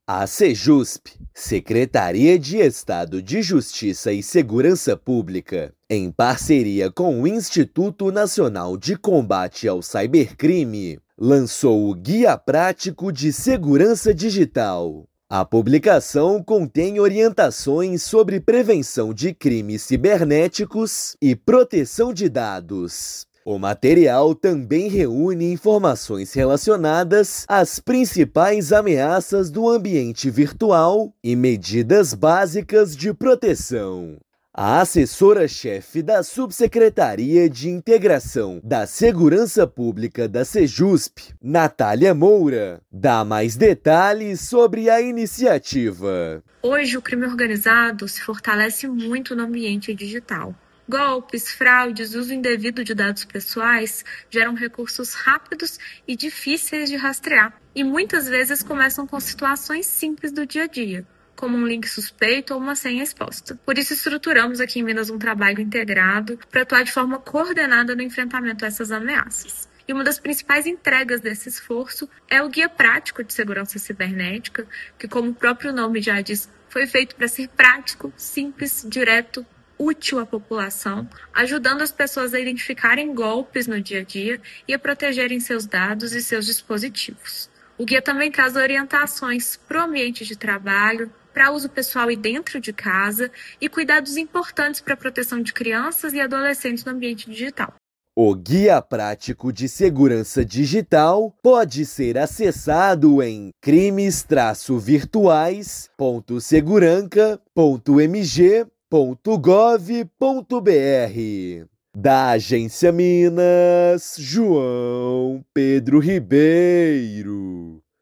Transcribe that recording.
A Sejusp, Secretaria de Estado de Justiça e Segurança Pública, em parceria com o Instituto Nacional de Combate ao Cybercrime, lançou o Guia Prático de Segurança Digital. A publicação contém orientações sobre prevenção de crimes cibernéticos e proteção de dados. O material também reúne informações relacionadas às principais ameaças do ambiente virtual e medidas básicas de proteção. A assessora-chefe da Subsecretaria de Integração da Segurança Pública da Sejusp, Natália Moura, dá mais detalhes sobre a iniciativa. Hoje, o crime organizado se fortalece muito no ambiente digital. Golpes, fraudes, uso indevido de dados pessoais geram recursos rápidos e difíceis de rastrear, e muitas vezes começam com situações simples do dia a dia, como um link suspeito ou uma senha exposta. Por isso, estruturamos aqui em Minas um trabalho integrado para atuar de forma coordenada no enfrentamento a essas ameaças. E uma das principais entregas desse esforço é o Guia Prático de Segurança Cibernética, que, como o próprio nome já diz, foi feito para ser prático, simples, direto, útil à população, ajudando as pessoas a identificarem golpes no dia a dia e a protegerem seus dados e seus dispositivos. O guia também traz orientações para o ambiente de trabalho, para uso pessoal e dentro de casa, e cuidados importantes para a proteção de crianças e adolescentes no ambiente digital. O Guia Prático de Segurança Digital pode ser acessado em crimes-virtuais.seguranca.mg.gov.br. Da Agência Minas, João Pedro Ribeiro.